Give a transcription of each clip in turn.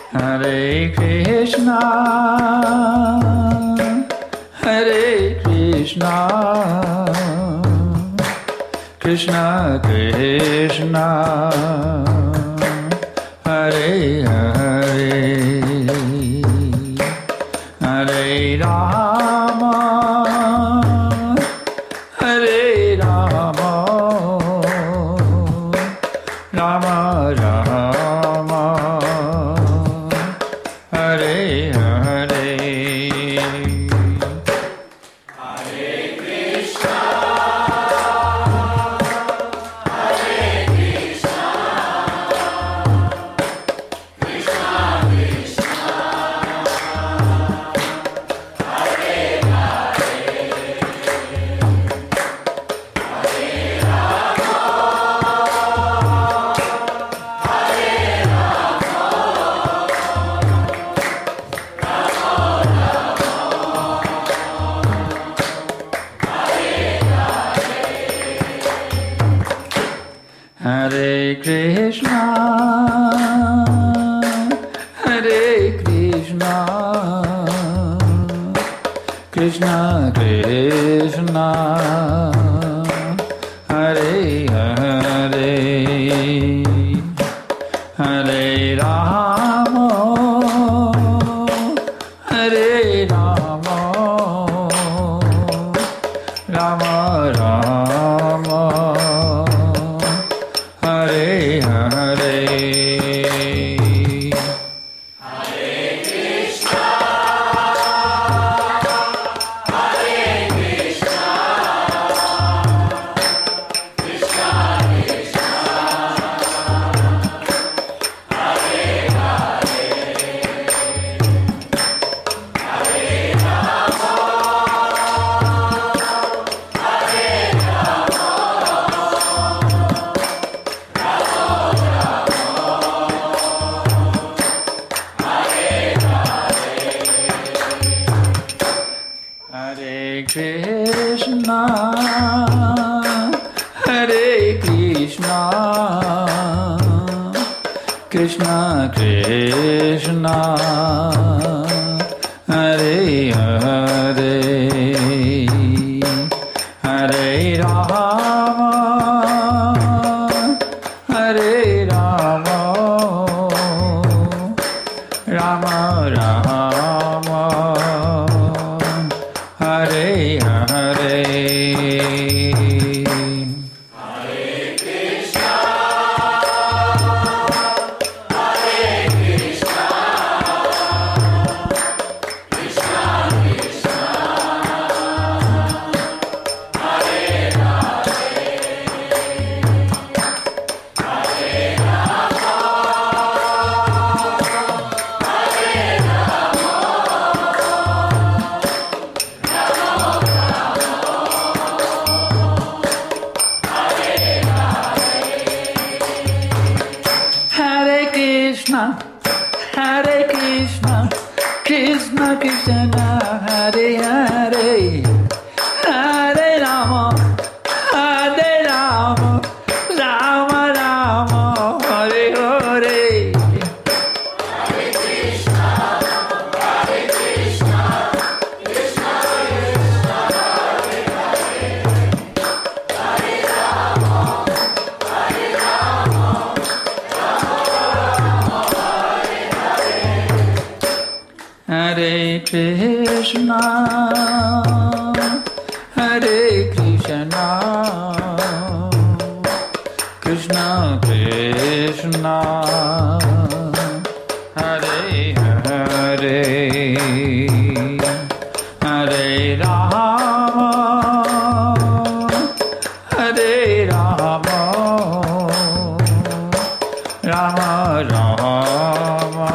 Hare Krishna, Hare Krishna, Krishna Krishna, Hare Hare, Hare Rama, Hare Rama, Rama Rama, Hare Hare. Hare Krishna, Hare Krishna, Krishna Krishna, Hare Hare, Hare Rama, Hare Hare Krishna, Hare Krishna, Krishna Krishna, Hare Hare, Hare Rama, Hare Rama, Rama Rama, Hare Hare. Hare Krishna, Hare Krishna, Krishna Krishna, Hare Hare, Hare Rama, Hare Hare Krishna, Hare Krishna, Krishna Krishna, Hare Hare, Hare Rama, Hare Rama, Rama Rama, Hare Hare. Hare Krishna, Hare Krishna, Krishna Krishna, Hare Hare, Hare Rama, Hare Hare Krishna, Hare Krishna, Krishna Krishna, Hare Hare, Hare Rama, Hare Rama, Rama Rama, Hare Hare. Hare Krishna, Hare Krishna, Krishna Krishna, Hare Hare, Hare Rama, Hare Rama, Rama Rama, Hare Hare. Hare Krishna, Hare Krishna, Krishna Krishna, Hare Hare, Hare Rama, Hare Rama, Rama Rama,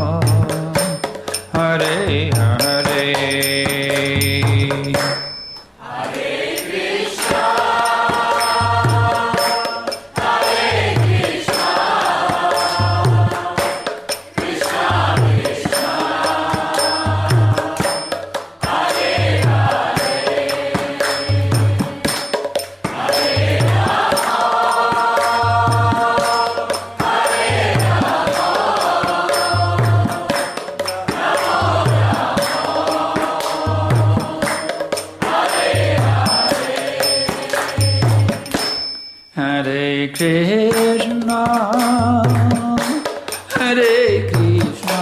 Hare Hare. Hare Krishna, Hare Krishna, Krishna Krishna, Hare Hare, Hare Rama, Hare Krishna, Hare Krishna,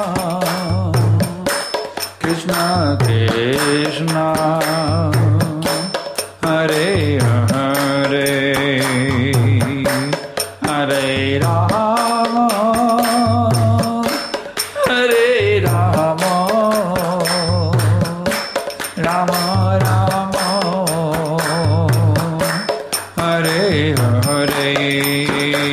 Krishna Krishna, Hare Hare, Hare Rama, Hare Rama, Rama Rama, Hare Hare.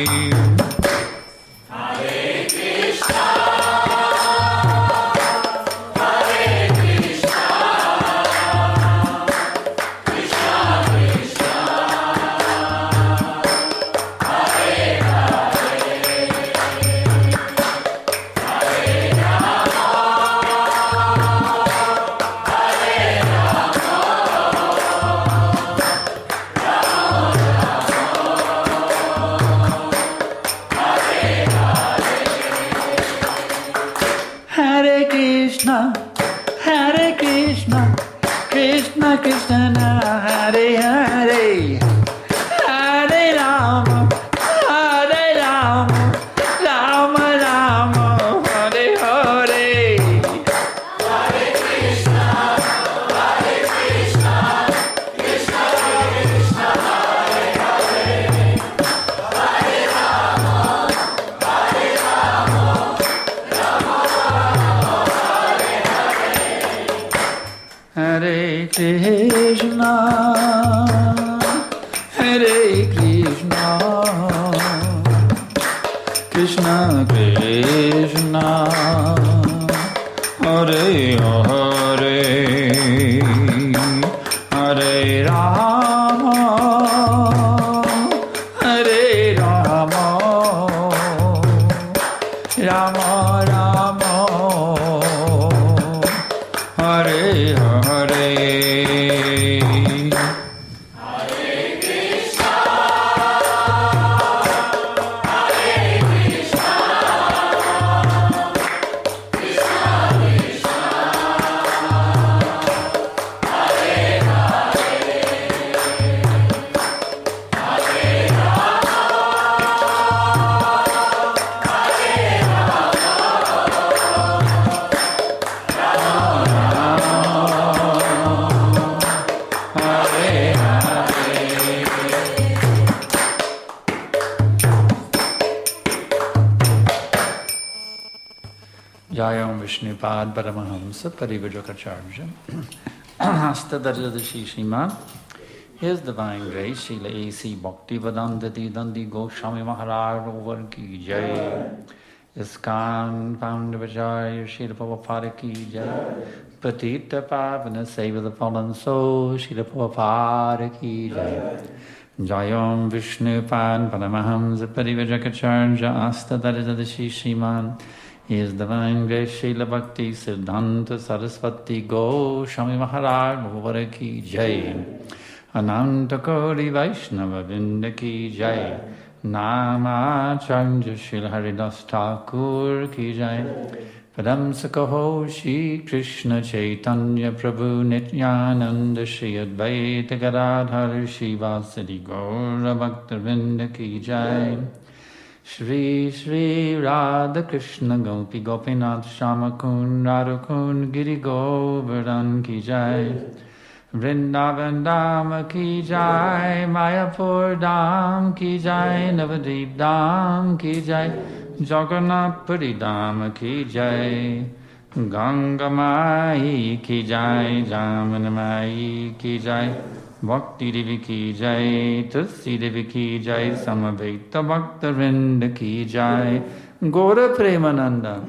Hare Krishna, Hare Krishna, Krishna Krishna, Hare Hare, Hare Rama, Hare Rama, Rama Rama, Hare Hare. Hare Krishna, Hare Krishna, Krishna Krishna, Hare Hare, Hare Rama, Hare Rama, Rama Rama, Hare Hare. Hare Krishna, Hare Krishna, Krishna Krishna, Hare Hare, Hare Rama, Hare Rama, Rama Rama, Hare Hare. Jayam Vishnupad Paramahamsa Parivrajacharya Hastadharjadashi Sriman. His Divine Grace Srila A.C. Bhaktivedanta Dandi Goswami Maharaj over ki Jai. ISKCON Foundavacharya Srila Prabhupada ki Jai. Patita Pavana Save the Fallen Soul Srila Prabhupada ki Jai. Jayam Vishnupad Paramahamsa Parivrajacharya Hastadharjadashi Sriman. His Divine Grace Srila Bhakti Siddhanta Saraswati Goswami Maharaj over ki Jai. Ananta Kori Vaishnava Vrinda ki Jai. Namacharya Srila Haridas Thakur ki Jai. Padamsakaho Shri Krishna Chaitanya Prabhu Nityananda Shri Advaita Gadadhar Shivasadi Gaura Bhakta Vrinda ki Jai. Shri Shri Radha Krishna Gopi Gopinath Shamakun Radhakun Giri Govardhan ki Jai. Vrindavan Dham ki Jai. Mayapur Dham ki Jai. Navadip Dham ki Jai. Jagannath Puri Dham ki Jai. Ganga Mai ki Jai. Jamana Mai ki Jai. Bhakti Devi ki Jai, Tulsi Devi ki Jai, Samaveta Bhakta Vrinda ki Jai, Gaura Premananda.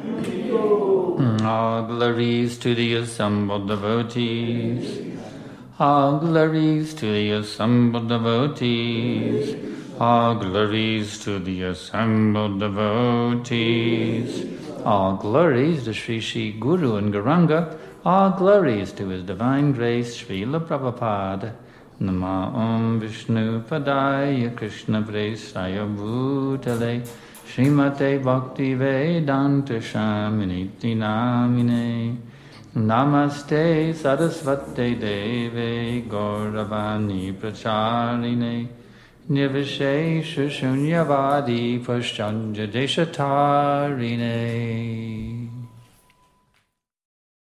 All glories to the assembled devotees. All glories to the assembled devotees. All glories to the assembled devotees. All glories to Sri Sri Guru and Gauranga. All glories to His Divine Grace, Srila Prabhupada. Nama Om Vishnu Padaya Krishna Presaya Bhutale Srimate Bhakti Vedanta Shaminiti Namine Namaste Sarasvate Deve Gauravani Pracharine Nivishesha Shunyavadi Pashtanja Deshatarine.